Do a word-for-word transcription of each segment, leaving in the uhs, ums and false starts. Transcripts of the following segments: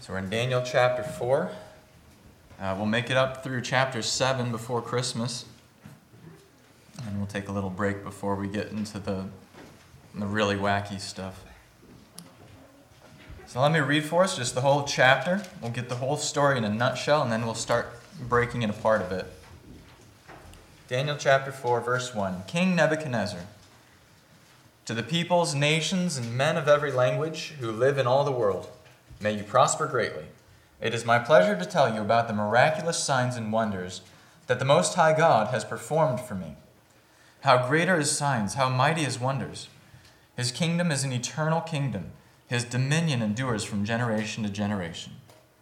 So we're in Daniel chapter four. Uh, we'll make it up through chapter seven before Christmas. And we'll take a little break before we get into the, the really wacky stuff. So let me read for us just the whole chapter. We'll get the whole story in a nutshell, and then we'll start breaking it apart a bit. Daniel chapter four, verse one. King Nebuchadnezzar, to the peoples, nations, and men of every language who live in all the world, may you prosper greatly. It is my pleasure to tell you about the miraculous signs and wonders that the Most High God has performed for me. How great are his signs, how mighty his wonders. His kingdom is an eternal kingdom. His dominion endures from generation to generation.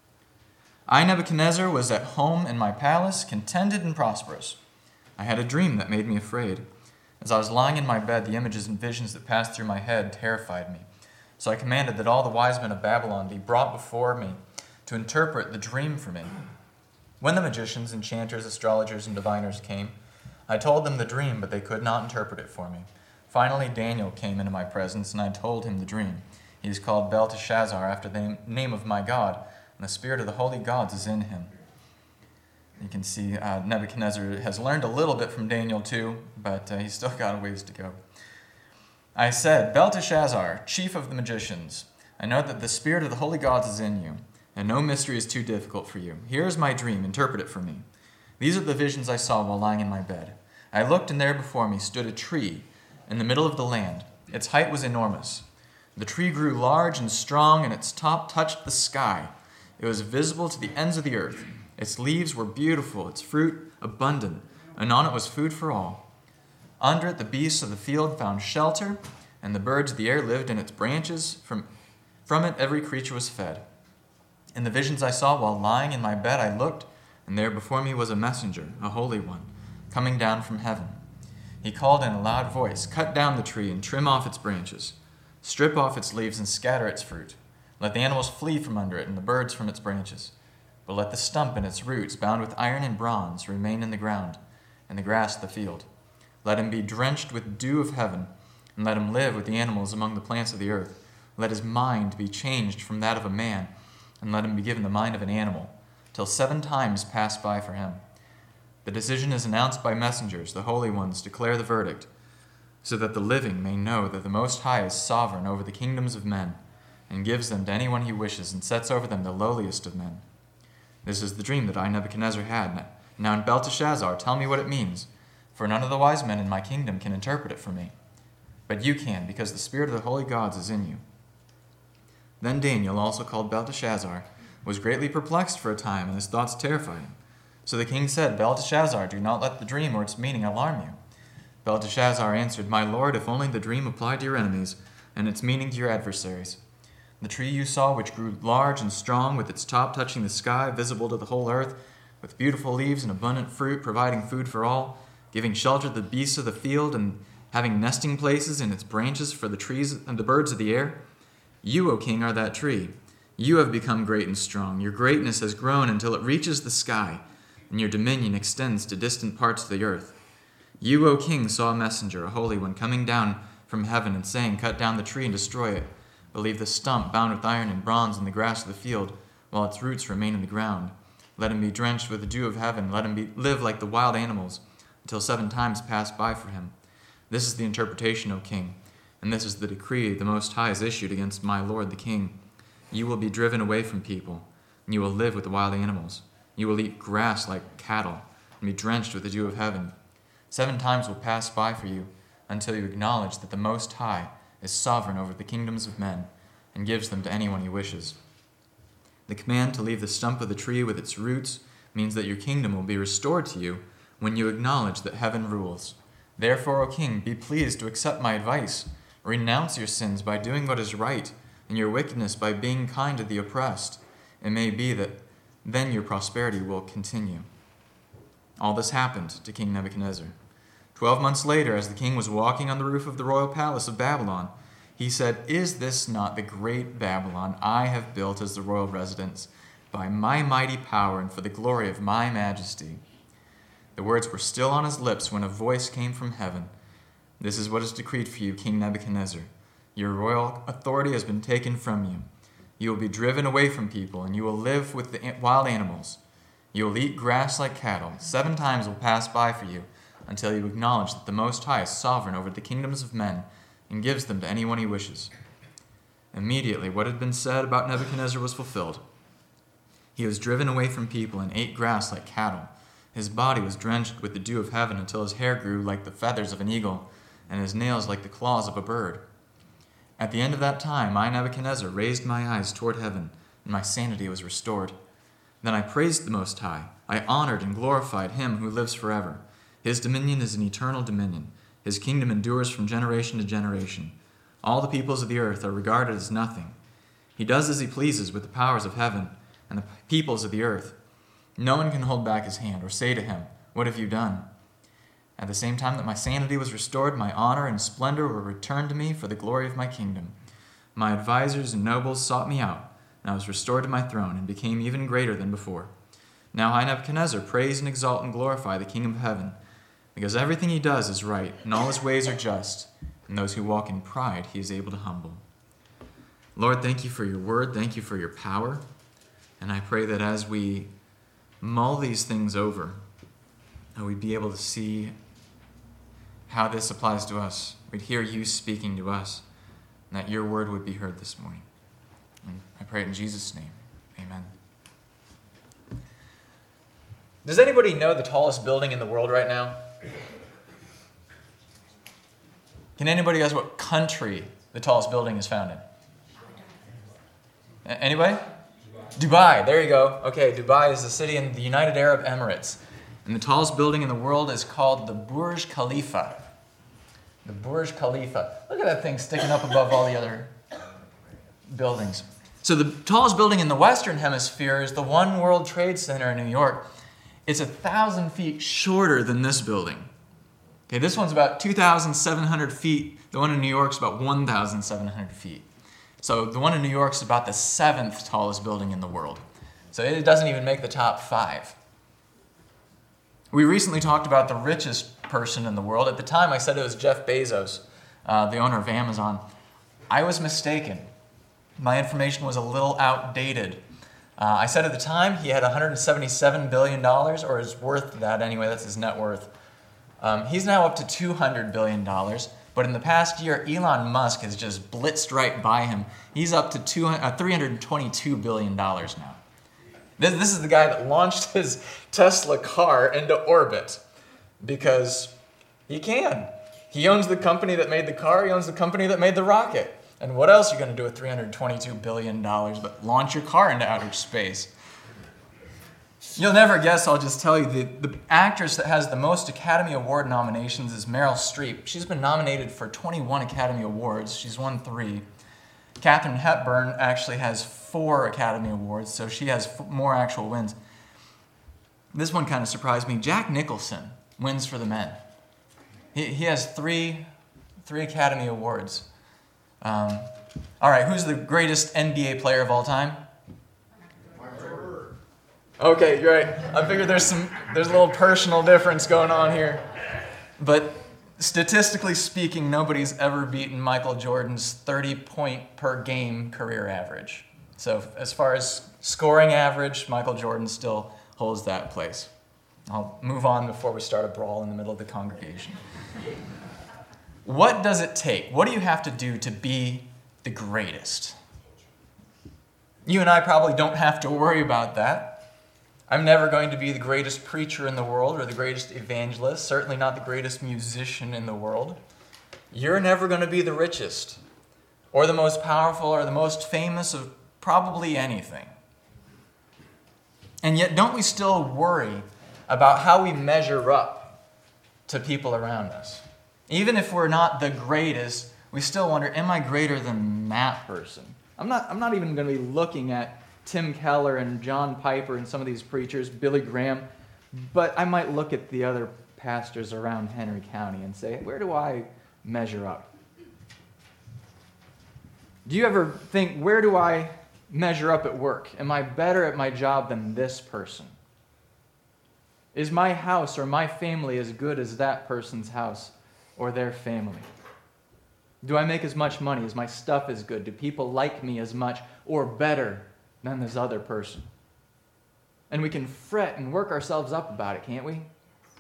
I, Nebuchadnezzar, was at home in my palace, contented and prosperous. I had a dream that made me afraid. As I was lying in my bed, the images and visions that passed through my head terrified me. So I commanded that all the wise men of Babylon be brought before me to interpret the dream for me. When the magicians, enchanters, astrologers, and diviners came, I told them the dream, but they could not interpret it for me. Finally, Daniel came into my presence, and I told him the dream. He is called Belteshazzar, after the name of my God, and the spirit of the holy gods is in him. You can see uh, Nebuchadnezzar has learned a little bit from Daniel too, but uh, he's still got a ways to go. I said, Belteshazzar, chief of the magicians, I know that the spirit of the holy gods is in you, and no mystery is too difficult for you. Here is my dream, interpret it for me. These are the visions I saw while lying in my bed. I looked, and there before me stood a tree in the middle of the land. Its height was enormous. The tree grew large and strong, and its top touched the sky. It was visible to the ends of the earth. Its leaves were beautiful, its fruit abundant, and on it was food for all. Under it the beasts of the field found shelter, and the birds of the air lived in its branches. From, from it every creature was fed. In the visions I saw while lying in my bed I looked, and there before me was a messenger, a holy one, coming down from heaven. He called in a loud voice, Cut down the tree and trim off its branches. Strip off its leaves and scatter its fruit. Let the animals flee from under it and the birds from its branches. But let the stump and its roots, bound with iron and bronze, remain in the ground, and the grass of the field. Let him be drenched with dew of heaven, and let him live with the animals among the plants of the earth. Let his mind be changed from that of a man, and let him be given the mind of an animal, till seven times pass by for him. The decision is announced by messengers. The holy ones declare the verdict, so that the living may know that the Most High is sovereign over the kingdoms of men, and gives them to anyone he wishes, and sets over them the lowliest of men. This is the dream that I, Nebuchadnezzar, had. Now, in Belteshazzar, tell me what it means, for none of the wise men in my kingdom can interpret it for me. But you can, because the spirit of the holy gods is in you. Then Daniel, also called Belteshazzar, was greatly perplexed for a time, and his thoughts terrified him. So the king said, Belteshazzar, do not let the dream or its meaning alarm you. Belteshazzar answered, My lord, if only the dream applied to your enemies, and its meaning to your adversaries. The tree you saw, which grew large and strong, with its top touching the sky, visible to the whole earth, with beautiful leaves and abundant fruit, providing food for all, giving shelter to the beasts of the field, and having nesting places in its branches for the trees and the birds of the air. You, O king, are that tree. You have become great and strong. Your greatness has grown until it reaches the sky, and your dominion extends to distant parts of the earth. You, O king, saw a messenger, a holy one, coming down from heaven and saying, Cut down the tree and destroy it, but leave the stump bound with iron and bronze in the grass of the field, while its roots remain in the ground. Let him be drenched with the dew of heaven. Let him be, live like the wild animals, until seven times pass by for him. This is the interpretation, O king, and this is the decree the Most High has issued against my lord the king. You will be driven away from people, and you will live with the wild animals. You will eat grass like cattle, and be drenched with the dew of heaven. Seven times will pass by for you, until you acknowledge that the Most High is sovereign over the kingdoms of men, and gives them to anyone he wishes. The command to leave the stump of the tree with its roots means that your kingdom will be restored to you when you acknowledge that heaven rules. Therefore, O king, be pleased to accept my advice. Renounce your sins by doing what is right, and your wickedness by being kind to the oppressed. It may be that then your prosperity will continue. All this happened to King Nebuchadnezzar. Twelve months later, as the king was walking on the roof of the royal palace of Babylon, he said, Is this not the great Babylon I have built as the royal residence, by my mighty power and for the glory of my majesty? The words were still on his lips when a voice came from heaven. This is what is decreed for you, King Nebuchadnezzar. Your royal authority has been taken from you. You will be driven away from people, and you will live with the wild animals. You will eat grass like cattle. Seven times will pass by for you, until you acknowledge that the Most High is sovereign over the kingdoms of men, and gives them to anyone he wishes." Immediately, what had been said about Nebuchadnezzar was fulfilled. He was driven away from people and ate grass like cattle. His body was drenched with the dew of heaven until his hair grew like the feathers of an eagle, and his nails like the claws of a bird. At the end of that time, I, Nebuchadnezzar, raised my eyes toward heaven, and my sanity was restored. Then I praised the Most High. I honored and glorified him who lives forever. His dominion is an eternal dominion. His kingdom endures from generation to generation. All the peoples of the earth are regarded as nothing. He does as he pleases with the powers of heaven and the peoples of the earth. No one can hold back his hand or say to him, "What have you done?" At the same time that my sanity was restored, my honor and splendor were returned to me for the glory of my kingdom. My advisors and nobles sought me out, and I was restored to my throne and became even greater than before. Now I, Nebuchadnezzar, praise and exalt and glorify the King of heaven, because everything he does is right, and all his ways are just, and those who walk in pride he is able to humble. Lord, thank you for your word. Thank you for your power. And I pray that as we mull these things over, that we'd be able to see how this applies to us. We'd hear you speaking to us, and that your word would be heard this morning. And I pray it in Jesus' name. Amen. Does anybody know the tallest building in the world right now? Can anybody guess what country the tallest building is found in? Anybody? Dubai. There you go. Okay, Dubai is the city in the United Arab Emirates. And the tallest building in the world is called the Burj Khalifa. The Burj Khalifa. Look at that thing sticking up above all the other buildings. So the tallest building in the Western Hemisphere is the One World Trade Center in New York. It's a thousand feet shorter than this building. Okay, this one's about two thousand seven hundred feet. The one in New York's about one thousand seven hundred feet. So the one in New York's about the seventh tallest building in the world. So it doesn't even make the top five. We recently talked about the richest person in the world. At the time, I said it was Jeff Bezos, uh, the owner of Amazon. I was mistaken. My information was a little outdated. Uh, I said at the time he had one hundred seventy-seven billion dollars, or is worth that anyway. That's his net worth. Um, he's now up to two hundred billion dollars. But in the past year, Elon Musk has just blitzed right by him. He's up to two, uh, three hundred twenty-two billion dollars now. This, this is the guy that launched his Tesla car into orbit because he can. He owns the company that made the car. He owns the company that made the rocket. And what else are you going to do with three hundred twenty-two billion dollars but launch your car into outer space? You'll never guess, I'll just tell you, the, the actress that has the most Academy Award nominations is Meryl Streep. She's been nominated for twenty-one Academy Awards. She's won three. Katharine Hepburn actually has four Academy Awards, so she has f- more actual wins. This one kind of surprised me. Jack Nicholson wins for the men. He, he has three, three Academy Awards. Um, all right, who's the greatest N B A player of all time? Okay, you're right. I figured there's some there's a little personal difference going on here. But statistically speaking, nobody's ever beaten Michael Jordan's thirty point per game career average. So as far as scoring average, Michael Jordan still holds that place. I'll move on before we start a brawl in the middle of the congregation. What does it take? What do you have to do to be the greatest? You and I probably don't have to worry about that. I'm never going to be the greatest preacher in the world or the greatest evangelist, certainly not the greatest musician in the world. You're never going to be the richest or the most powerful or the most famous of probably anything. And yet, don't we still worry about how we measure up to people around us? Even if we're not the greatest, we still wonder, am I greater than that person? I'm not, I'm not even going to be looking at Tim Keller and John Piper and some of these preachers, Billy Graham, but I might look at the other pastors around Henry County and say, where do I measure up? Do you ever think, where do I measure up at work? Am I better at my job than this person? Is my house or my family as good as that person's house or their family? Do I make as much money? Is my stuff as good? Do people like me as much or better than this other person? And we can fret and work ourselves up about it, can't we?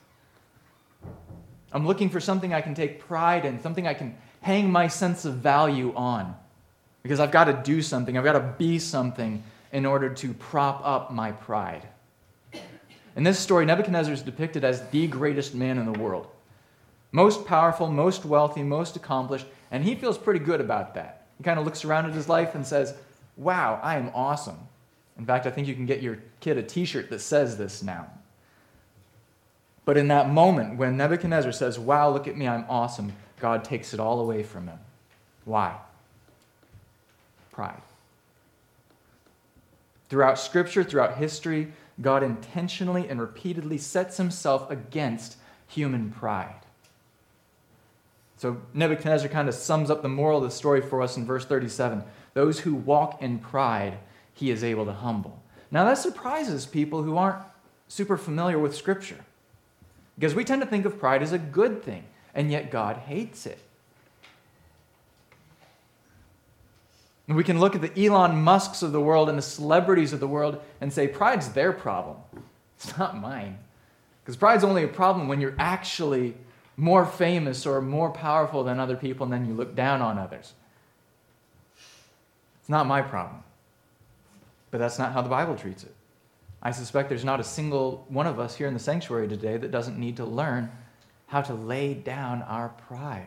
I'm looking for something I can take pride in, something I can hang my sense of value on. Because I've got to do something, I've got to be something in order to prop up my pride. In this story, Nebuchadnezzar is depicted as the greatest man in the world. Most powerful, most wealthy, most accomplished, and he feels pretty good about that. He kind of looks around at his life and says, wow, I am awesome. In fact, I think you can get your kid a t-shirt that says this now. But in that moment, when Nebuchadnezzar says, wow, look at me, I'm awesome, God takes it all away from him. Why? Pride. Throughout Scripture, throughout history, God intentionally and repeatedly sets himself against human pride. So Nebuchadnezzar kind of sums up the moral of the story for us in verse thirty-seven. Those who walk in pride, he is able to humble. Now that surprises people who aren't super familiar with Scripture. Because we tend to think of pride as a good thing, and yet God hates it. And we can look at the Elon Musks of the world and the celebrities of the world and say, pride's their problem. It's not mine. Because pride's only a problem when you're actually more famous or more powerful than other people, and then you look down on others. It's not my problem. But that's not how the Bible treats it. I suspect there's not a single one of us here in the sanctuary today that doesn't need to learn how to lay down our pride.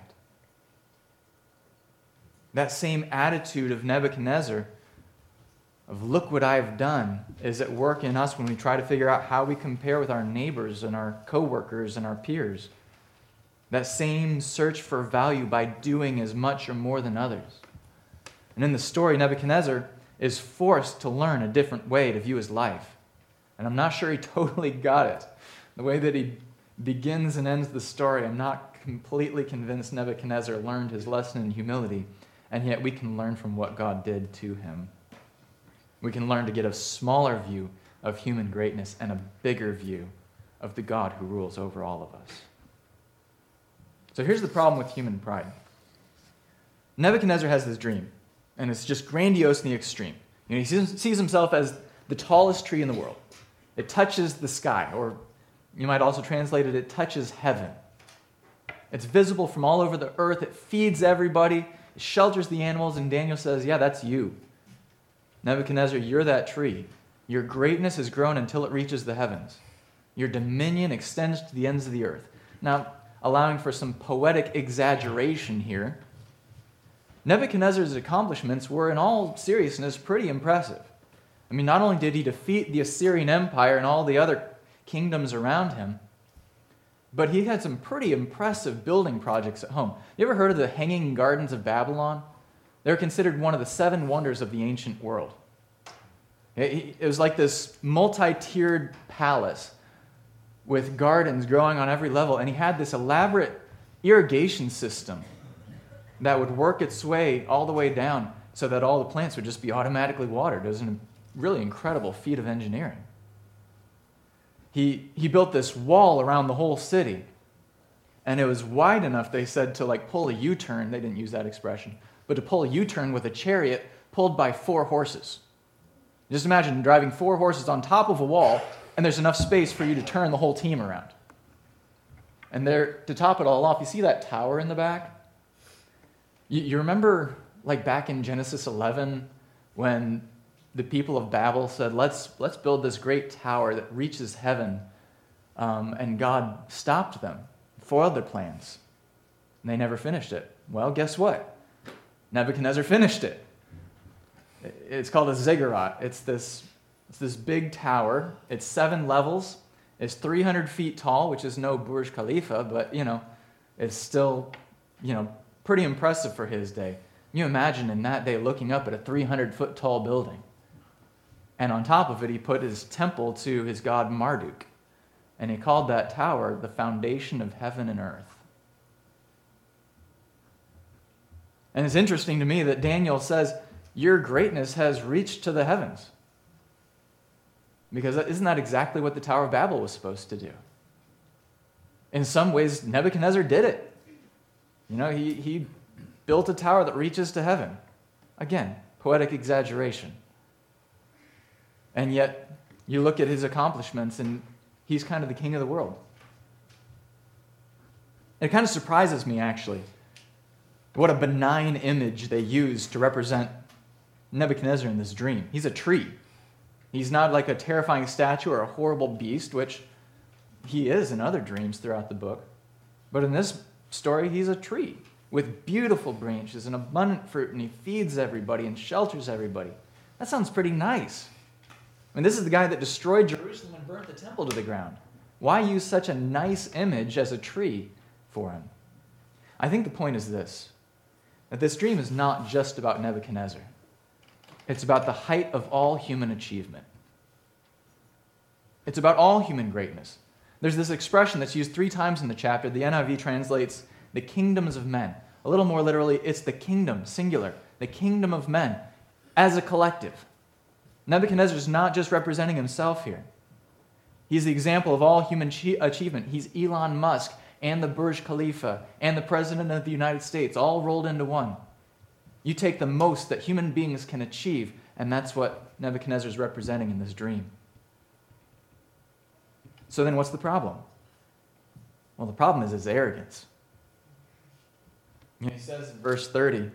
That same attitude of Nebuchadnezzar, of look what I've done, is at work in us when we try to figure out how we compare with our neighbors and our coworkers and our peers. That same search for value by doing as much or more than others. And in the story, Nebuchadnezzar is forced to learn a different way to view his life. And I'm not sure he totally got it. The way that he begins and ends the story, I'm not completely convinced Nebuchadnezzar learned his lesson in humility, and yet we can learn from what God did to him. We can learn to get a smaller view of human greatness and a bigger view of the God who rules over all of us. So here's the problem with human pride. Nebuchadnezzar has this dream, and it's just grandiose in the extreme. You know, he sees, sees himself as the tallest tree in the world. It touches the sky, or you might also translate it, it touches heaven. It's visible from all over the earth. It feeds everybody. It shelters the animals, and Daniel says, yeah, that's you. Nebuchadnezzar, you're that tree. Your greatness has grown until it reaches the heavens. Your dominion extends to the ends of the earth. Now, allowing for some poetic exaggeration here, Nebuchadnezzar's accomplishments were, in all seriousness, pretty impressive. I mean, not only did he defeat the Assyrian Empire and all the other kingdoms around him, but he had some pretty impressive building projects at home. You ever heard of the Hanging Gardens of Babylon? They're considered one of the seven wonders of the ancient world. It was like this multi-tiered palace with gardens growing on every level, and he had this elaborate irrigation system that would work its way all the way down so that all the plants would just be automatically watered. It was a really incredible feat of engineering. He, he built this wall around the whole city, and it was wide enough, they said, to like pull a U-turn. They didn't use that expression, but to pull a U-turn with a chariot pulled by four horses. Just imagine driving four horses on top of a wall, and there's enough space for you to turn the whole team around. And there, to top it all off, you see that tower in the back? You, you remember, like back in Genesis eleven, when the people of Babel said, let's, let's build this great tower that reaches heaven, um, and God stopped them, foiled their plans, and they never finished it. Well, guess what? Nebuchadnezzar finished it. It's called a ziggurat. It's this, it's this big tower. It's seven levels. It's three hundred feet tall, which is no Burj Khalifa, but, you know, it's still, you know, pretty impressive for his day. You imagine in that day looking up at a three hundred foot tall building. And on top of it, he put his temple to his god Marduk. And he called that tower the foundation of heaven and earth. And it's interesting to me that Daniel says, your greatness has reached to the heavens. Because isn't that exactly what the Tower of Babel was supposed to do? In some ways, Nebuchadnezzar did it. You know, he, he built a tower that reaches to heaven. Again, poetic exaggeration. And yet, you look at his accomplishments and he's kind of the king of the world. It kind of surprises me, actually, what a benign image they use to represent Nebuchadnezzar in this dream. He's a tree. He's not like a terrifying statue or a horrible beast, which he is in other dreams throughout the book. But in this story, he's a tree with beautiful branches and abundant fruit, and he feeds everybody and shelters everybody. That sounds pretty nice. I mean, this is the guy that destroyed Jerusalem and burnt the temple to the ground. Why use such a nice image as a tree for him? I think the point is this, that this dream is not just about Nebuchadnezzar. It's about the height of all human achievement. It's about all human greatness. There's this expression that's used three times in the chapter. The N I V translates the kingdoms of men. A little more literally, it's the kingdom, singular, the kingdom of men as a collective. Nebuchadnezzar is not just representing himself here. He's the example of all human achievement. He's Elon Musk and the Burj Khalifa and the President of the United States all rolled into one. You take the most that human beings can achieve, and that's what Nebuchadnezzar is representing in this dream. So then what's the problem? Well, the problem is his arrogance. He says in verse thirty,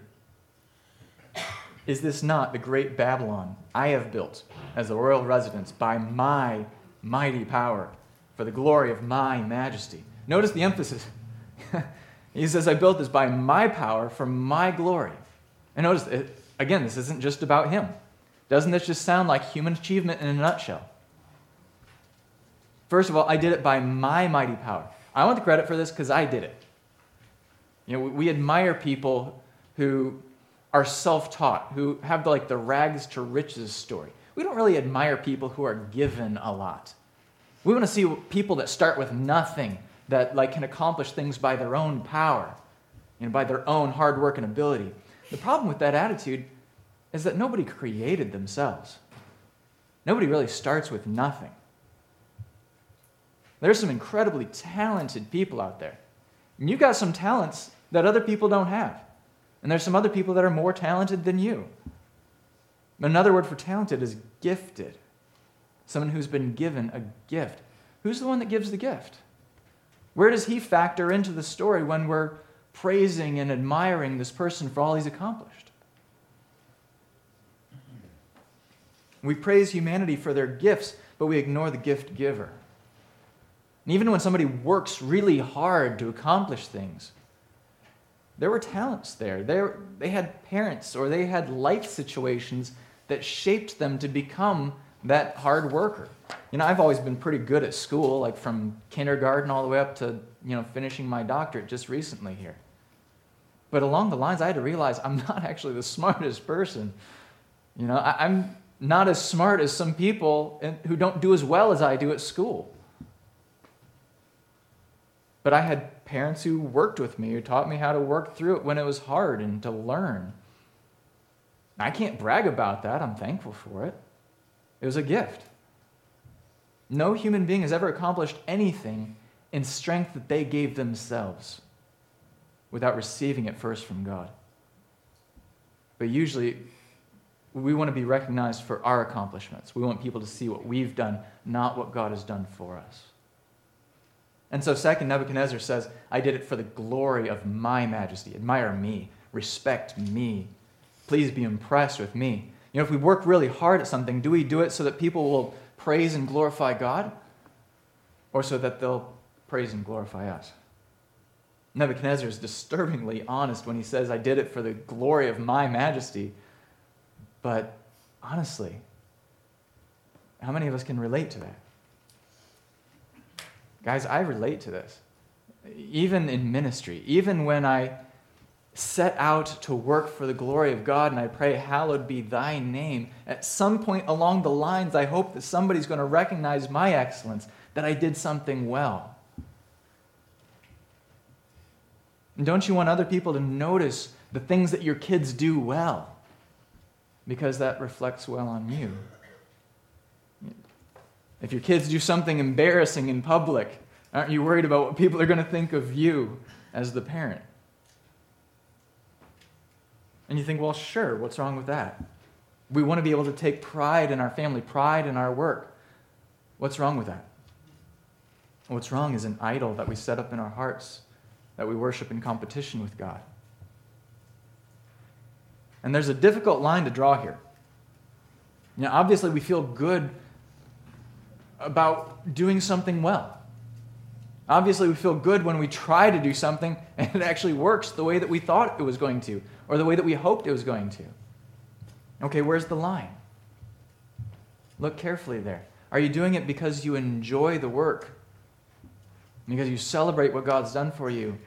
"Is this not the great Babylon I have built as a royal residence by my mighty power for the glory of my majesty?" Notice the emphasis. He says, I built this by my power for my glory. And notice, it, again, this isn't just about him. Doesn't this just sound like human achievement in a nutshell? First of all, I did it by my mighty power. I want the credit for this because I did it. You know, we, we admire people who are self-taught, who have the, like the rags to riches story. We don't really admire people who are given a lot. We want to see people that start with nothing, that like can accomplish things by their own power, you know, by their own hard work and ability. The problem with that attitude is that nobody created themselves. Nobody really starts with nothing. There's some incredibly talented people out there. And you've got some talents that other people don't have. And there's some other people that are more talented than you. Another word for talented is gifted. Someone who's been given a gift. Who's the one that gives the gift? Where does he factor into the story when we're praising and admiring this person for all he's accomplished? We praise humanity for their gifts, but we ignore the gift giver. And even when somebody works really hard to accomplish things, there were talents there. They, were, they had parents or they had life situations that shaped them to become that hard worker. You know, I've always been pretty good at school, like from kindergarten all the way up to, you know, finishing my doctorate just recently here. But along the lines, I had to realize I'm not actually the smartest person. You know, I, I'm not as smart as some people in, who don't do as well as I do at school. But I had parents who worked with me, who taught me how to work through it when it was hard and to learn. I can't brag about that. I'm thankful for it. It was a gift. No human being has ever accomplished anything in strength that they gave themselves without receiving it first from God. But usually, we want to be recognized for our accomplishments. We want people to see what we've done, not what God has done for us. And so second, Nebuchadnezzar says, I did it for the glory of my majesty. Admire me. Respect me. Please be impressed with me. You know, if we work really hard at something, do we do it so that people will praise and glorify God? Or so that they'll praise and glorify us? Nebuchadnezzar is disturbingly honest when he says, I did it for the glory of my majesty. But honestly, how many of us can relate to that? Guys, I relate to this. Even in ministry, even when I set out to work for the glory of God and I pray, hallowed be thy name, at some point along the lines, I hope that somebody's going to recognize my excellence, that I did something well. And don't you want other people to notice the things that your kids do well? Because that reflects well on you. If your kids do something embarrassing in public, aren't you worried about what people are going to think of you as the parent? And you think, well, sure, what's wrong with that? We want to be able to take pride in our family, pride in our work. What's wrong with that? What's wrong is an idol that we set up in our hearts, that we worship in competition with God. And there's a difficult line to draw here. You know, obviously we feel good about doing something well. Obviously we feel good when we try to do something and it actually works the way that we thought it was going to, or the way that we hoped it was going to. Okay, where's the line? Look carefully there. Are you doing it because you enjoy the work? Because you celebrate what God's done for you?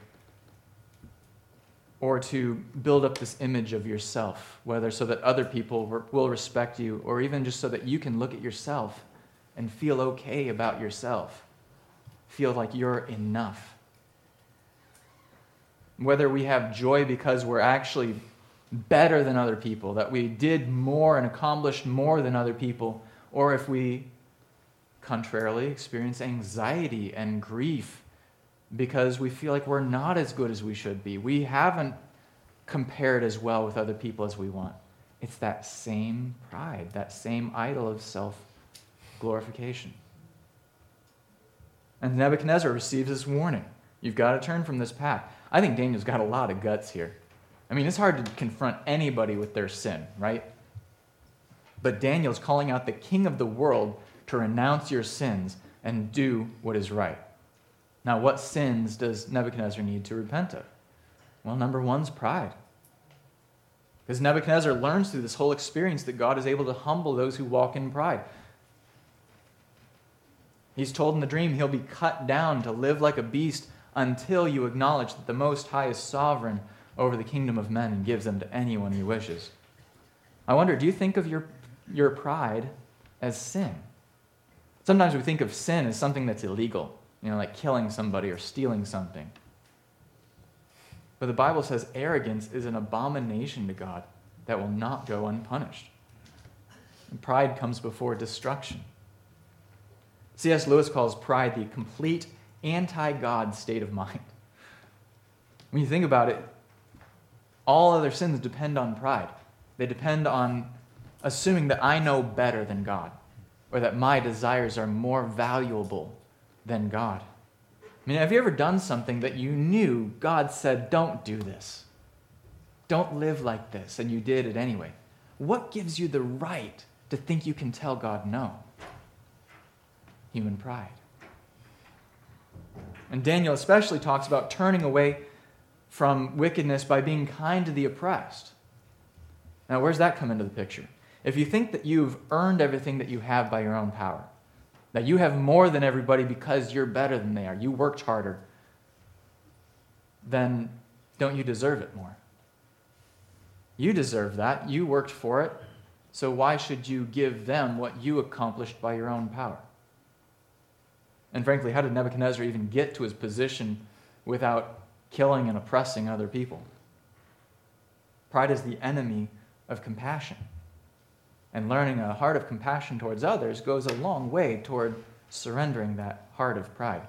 Or to build up this image of yourself, whether so that other people will respect you, or even just so that you can look at yourself and feel okay about yourself, feel like you're enough. Whether we have joy because we're actually better than other people, that we did more and accomplished more than other people, or if we, contrarily, experience anxiety and grief because we feel like we're not as good as we should be. We haven't compared as well with other people as we want. It's that same pride, that same idol of self-glorification. And Nebuchadnezzar receives this warning. You've got to turn from this path. I think Daniel's got a lot of guts here. I mean, it's hard to confront anybody with their sin, right? But Daniel's calling out the king of the world to renounce your sins and do what is right. Now, what sins does Nebuchadnezzar need to repent of? Well, number one's pride. Because Nebuchadnezzar learns through this whole experience that God is able to humble those who walk in pride. He's told in the dream he'll be cut down to live like a beast until you acknowledge that the Most High is sovereign over the kingdom of men and gives them to anyone he wishes. I wonder, do you think of your, your pride as sin? Sometimes we think of sin as something that's illegal, you know, like killing somebody or stealing something. But the Bible says arrogance is an abomination to God that will not go unpunished. And pride comes before destruction. C S Lewis calls pride the complete anti-God state of mind. When you think about it, all other sins depend on pride. They depend on assuming that I know better than God, or that my desires are more valuable than God. I mean, have you ever done something that you knew God said, don't do this? Don't live like this, and you did it anyway? What gives you the right to think you can tell God no? Human pride. And Daniel especially talks about turning away from wickedness by being kind to the oppressed. Now, where's that come into the picture? If you think that you've earned everything that you have by your own power, that you have more than everybody because you're better than they are, you worked harder, then don't you deserve it more? You deserve that. You worked for it. So why should you give them what you accomplished by your own power? And frankly, how did Nebuchadnezzar even get to his position without killing and oppressing other people? Pride is the enemy of compassion. And learning a heart of compassion towards others goes a long way toward surrendering that heart of pride.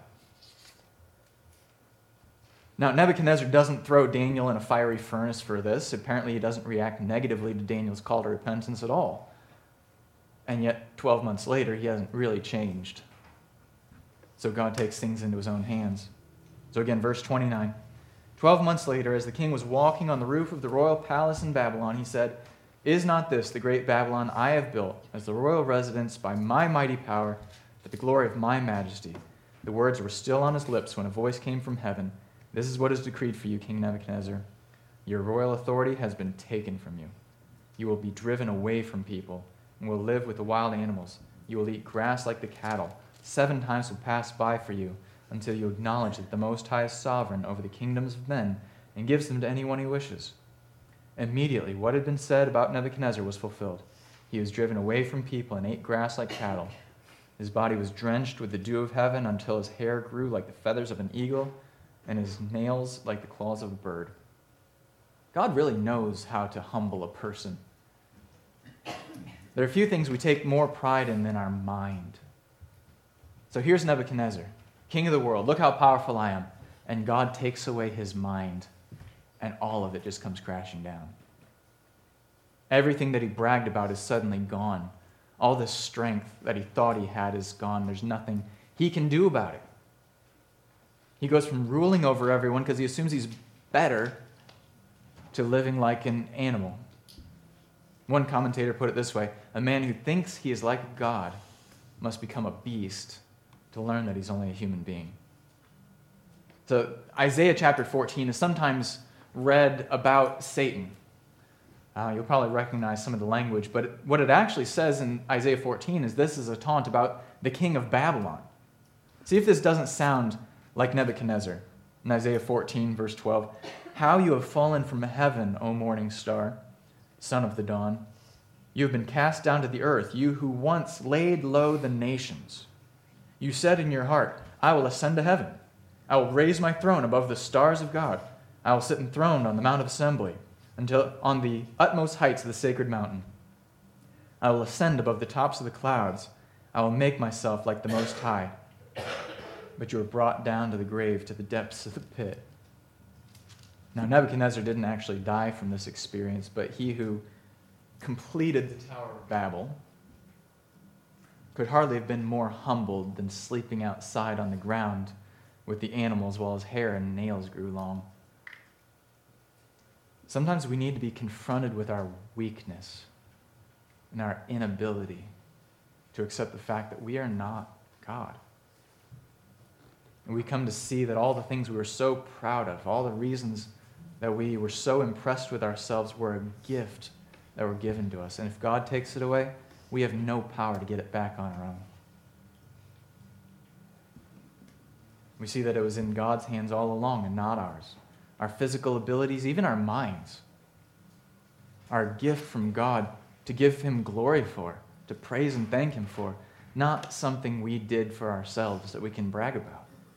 Now, Nebuchadnezzar doesn't throw Daniel in a fiery furnace for this. Apparently, he doesn't react negatively to Daniel's call to repentance at all. And yet, twelve months later, he hasn't really changed. So God takes things into his own hands. So again, verse twenty-nine. Twelve months later, as the king was walking on the roof of the royal palace in Babylon, he said, "Is not this the great Babylon I have built as the royal residence by my mighty power for the glory of my majesty?" The words were still on his lips when a voice came from heaven. "This is what is decreed for you, King Nebuchadnezzar. Your royal authority has been taken from you. You will be driven away from people and will live with the wild animals. You will eat grass like the cattle. Seven times will pass by for you until you acknowledge that the Most High is sovereign over the kingdoms of men and gives them to anyone he wishes." Immediately, what had been said about Nebuchadnezzar was fulfilled. He was driven away from people and ate grass like cattle. His body was drenched with the dew of heaven until his hair grew like the feathers of an eagle and his nails like the claws of a bird. God really knows how to humble a person. There are a few things we take more pride in than our mind. So here's Nebuchadnezzar, king of the world. Look how powerful I am. And God takes away his mind, and all of it just comes crashing down. Everything that he bragged about is suddenly gone. All this strength that he thought he had is gone. There's nothing he can do about it. He goes from ruling over everyone because he assumes he's better to living like an animal. One commentator put it this way: a man who thinks he is like God must become a beast to learn that he's only a human being. So Isaiah chapter fourteen is sometimes read about Satan. Uh, you'll probably recognize some of the language, but it, what it actually says in Isaiah fourteen is this is a taunt about the king of Babylon. See if this doesn't sound like Nebuchadnezzar. In Isaiah fourteen, verse twelve, "How you have fallen from heaven, O morning star, son of the dawn. You have been cast down to the earth, you who once laid low the nations. You said in your heart, I will ascend to heaven. I will raise my throne above the stars of God. I will sit enthroned on the Mount of Assembly, until on the utmost heights of the sacred mountain. I will ascend above the tops of the clouds. I will make myself like the Most High. But you were brought down to the grave, to the depths of the pit." Now, Nebuchadnezzar didn't actually die from this experience, but he who completed the Tower of Babel could hardly have been more humbled than sleeping outside on the ground with the animals while his hair and nails grew long. Sometimes we need to be confronted with our weakness and our inability to accept the fact that we are not God. And we come to see that all the things we were so proud of, all the reasons that we were so impressed with ourselves were a gift that were given to us. And if God takes it away, we have no power to get it back on our own. We see that it was in God's hands all along and not ours. Our physical abilities, even our minds, are a gift from God to give him glory for, to praise and thank him for, not something we did for ourselves that we can brag about.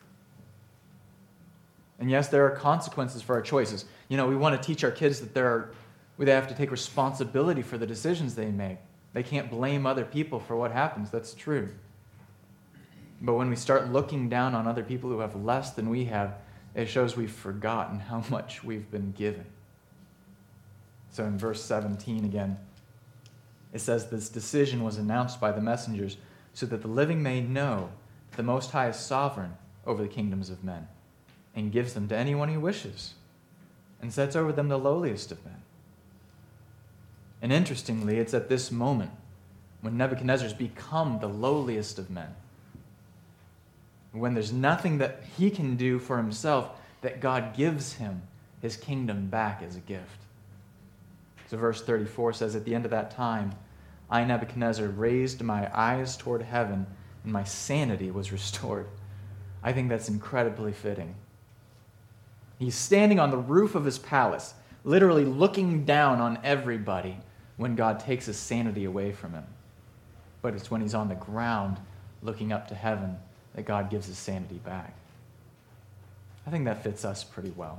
And yes, there are consequences for our choices. You know, we want to teach our kids that there are, they have to take responsibility for the decisions they make. They can't blame other people for what happens. That's true. But when we start looking down on other people who have less than we have, it shows we've forgotten how much we've been given. So in verse seventeen again, it says, "This decision was announced by the messengers so that the living may know that the Most High is sovereign over the kingdoms of men and gives them to anyone he wishes and sets over them the lowliest of men." And interestingly, it's at this moment when Nebuchadnezzar's become the lowliest of men, when there's nothing that he can do for himself, that God gives him his kingdom back as a gift. So verse thirty-four says, "At the end of that time, I, Nebuchadnezzar, raised my eyes toward heaven, and my sanity was restored." I think that's incredibly fitting. He's standing on the roof of his palace, literally looking down on everybody when God takes his sanity away from him. But it's when he's on the ground looking up to heaven that God gives his sanity back. I think that fits us pretty well.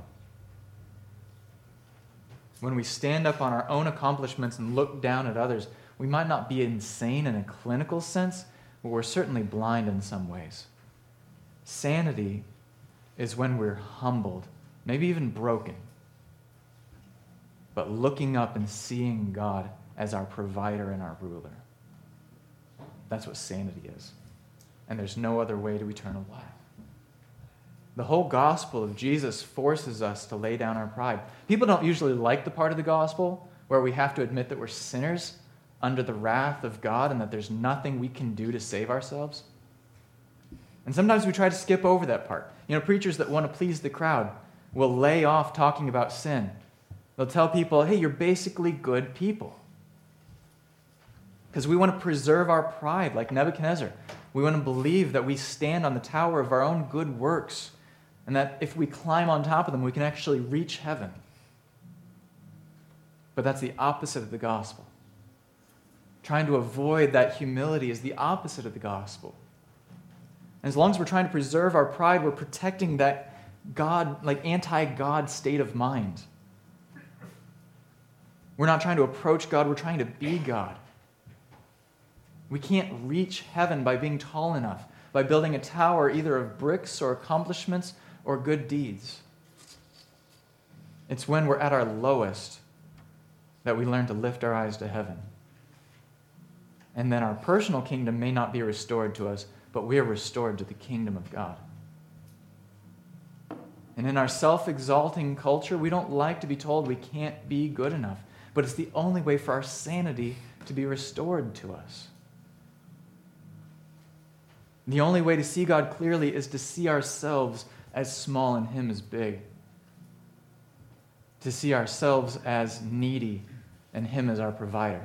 When we stand up on our own accomplishments and look down at others, we might not be insane in a clinical sense, but we're certainly blind in some ways. Sanity is when we're humbled, maybe even broken, but looking up and seeing God as our provider and our ruler. That's what sanity is. And there's no other way to eternal life. The whole gospel of Jesus forces us to lay down our pride. People don't usually like the part of the gospel where we have to admit that we're sinners under the wrath of God and that there's nothing we can do to save ourselves. And sometimes we try to skip over that part. You know, preachers that want to please the crowd will lay off talking about sin. They'll tell people, hey, you're basically good people. Because we want to preserve our pride like Nebuchadnezzar. We want to believe that we stand on the tower of our own good works and that if we climb on top of them, we can actually reach heaven. But that's the opposite of the gospel. Trying to avoid that humility is the opposite of the gospel. And as long as we're trying to preserve our pride, we're protecting that God, like anti-God state of mind. We're not trying to approach God, we're trying to be God. We can't reach heaven by being tall enough, by building a tower either of bricks or accomplishments or good deeds. It's when we're at our lowest that we learn to lift our eyes to heaven. And then our personal kingdom may not be restored to us, but we are restored to the kingdom of God. And in our self-exalting culture, we don't like to be told we can't be good enough, but it's the only way for our sanity to be restored to us. The only way to see God clearly is to see ourselves as small and Him as big. To see ourselves as needy and Him as our provider.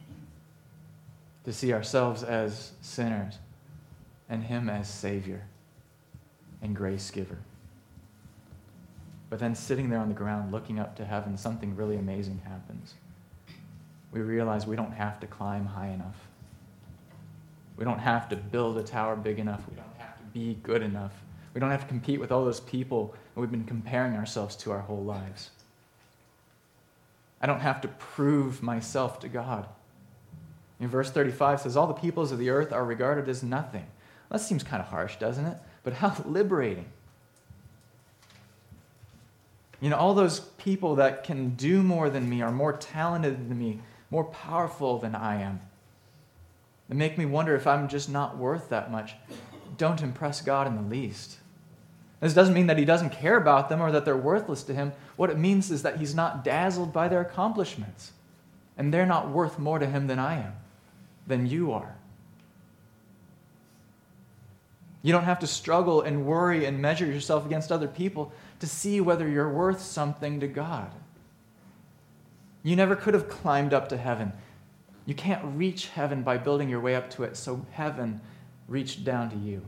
To see ourselves as sinners and Him as Savior and grace giver. But then sitting there on the ground looking up to heaven, something really amazing happens. We realize we don't have to climb high enough. We don't have to build a tower big enough. We don't have to be good enough. We don't have to compete with all those people that we've been comparing ourselves to our whole lives. I don't have to prove myself to God. In verse thirty-five says, all the peoples of the earth are regarded as nothing. Well, that seems kind of harsh, doesn't it? But how liberating. You know, all those people that can do more than me, are more talented than me, more powerful than I am. They make me wonder if I'm just not worth that much. Don't impress God in the least. This doesn't mean that He doesn't care about them or that they're worthless to Him. What it means is that He's not dazzled by their accomplishments. And they're not worth more to Him than I am, than you are. You don't have to struggle and worry and measure yourself against other people to see whether you're worth something to God. You never could have climbed up to heaven. You can't reach heaven by building your way up to it, so heaven reached down to you.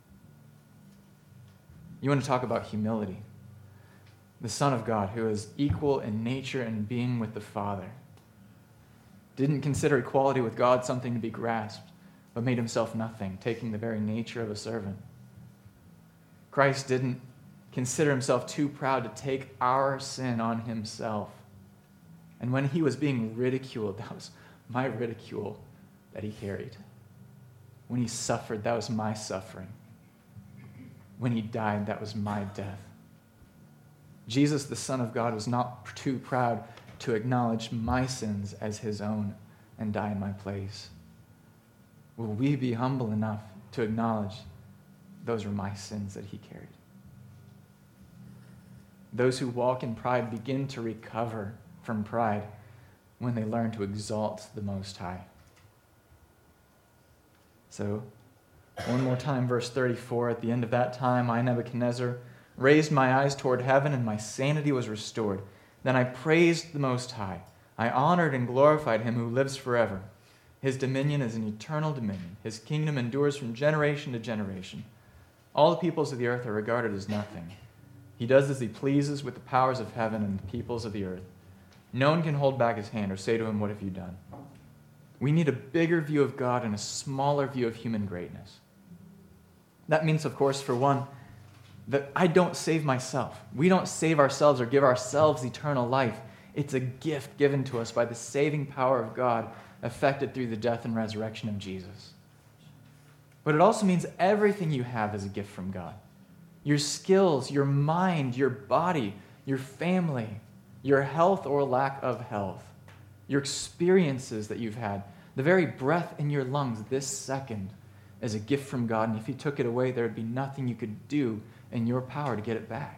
You want to talk about humility. The Son of God, who is equal in nature and being with the Father, didn't consider equality with God something to be grasped, but made Himself nothing, taking the very nature of a servant. Christ didn't consider Himself too proud to take our sin on Himself. And when He was being ridiculed, that was my ridicule that He carried. When He suffered, that was my suffering. When He died, that was my death. Jesus, the Son of God, was not too proud to acknowledge my sins as His own and die in my place. Will we be humble enough to acknowledge those are my sins that He carried? Those who walk in pride begin to recover from pride when they learn to exalt the Most High. So, one more time, verse thirty-four, at the end of that time, I, Nebuchadnezzar, raised my eyes toward heaven, and my sanity was restored. Then I praised the Most High. I honored and glorified Him who lives forever. His dominion is an eternal dominion. His kingdom endures from generation to generation. All the peoples of the earth are regarded as nothing. He does as He pleases with the powers of heaven and the peoples of the earth. No one can hold back His hand or say to Him, what have you done? We need a bigger view of God and a smaller view of human greatness. That means, of course, for one, that I don't save myself. We don't save ourselves or give ourselves eternal life. It's a gift given to us by the saving power of God, effected through the death and resurrection of Jesus. But it also means everything you have is a gift from God. Your skills, your mind, your body, your family, your health or lack of health, your experiences that you've had, the very breath in your lungs this second is a gift from God, and if He took it away, there would be nothing you could do in your power to get it back.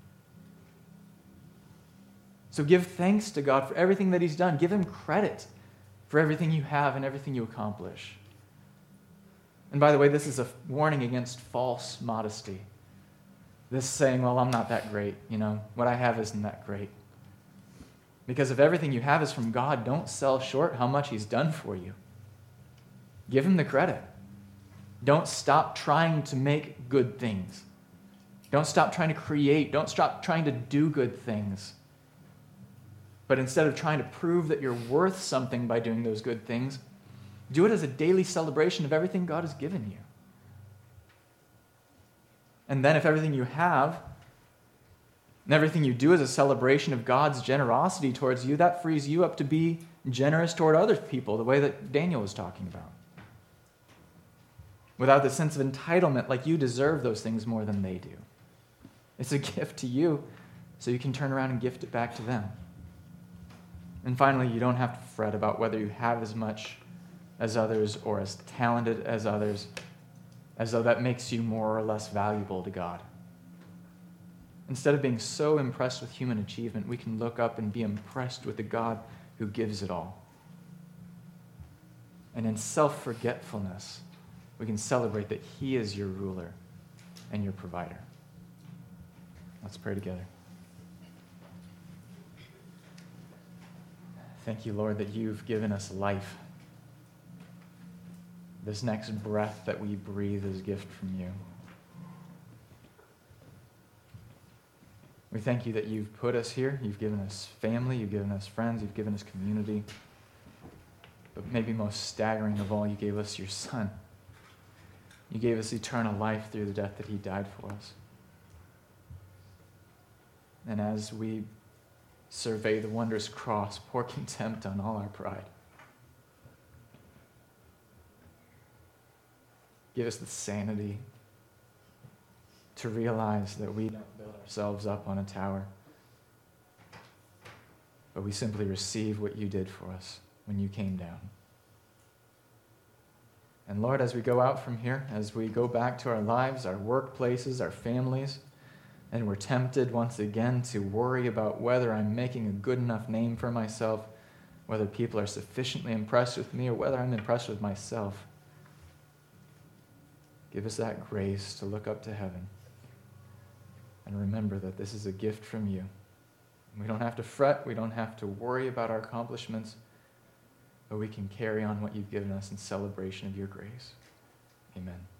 So give thanks to God for everything that He's done. Give Him credit for everything you have and everything you accomplish. And by the way, this is a warning against false modesty. This saying, well, I'm not that great, you know, what I have isn't that great. Because if everything you have is from God, don't sell short how much He's done for you. Give Him the credit. Don't stop trying to make good things. Don't stop trying to create. Don't stop trying to do good things. But instead of trying to prove that you're worth something by doing those good things, do it as a daily celebration of everything God has given you. And then if everything you have and everything you do is a celebration of God's generosity towards you, that frees you up to be generous toward other people, the way that Daniel was talking about. Without the sense of entitlement, like you deserve those things more than they do. It's a gift to you, so you can turn around and gift it back to them. And finally, you don't have to fret about whether you have as much as others or as talented as others, as though that makes you more or less valuable to God. Instead of being so impressed with human achievement, we can look up and be impressed with the God who gives it all. And in self-forgetfulness, we can celebrate that He is your ruler and your provider. Let's pray together. Thank you, Lord, that you've given us life. This next breath that we breathe is a gift from you. We thank you that you've put us here. You've given us family. You've given us friends. You've given us community. But maybe most staggering of all, you gave us your Son. You gave us eternal life through the death that He died for us. And as we survey the wondrous cross, pour contempt on all our pride. Give us the sanity to realize that we don't build ourselves up on a tower, but we simply receive what you did for us when you came down. And Lord, as we go out from here, as we go back to our lives, our workplaces, our families, and we're tempted once again to worry about whether I'm making a good enough name for myself, whether people are sufficiently impressed with me, or whether I'm impressed with myself, give us that grace to look up to heaven and remember that this is a gift from you. We don't have to fret. We don't have to worry about our accomplishments, but we can carry on what you've given us in celebration of your grace. Amen.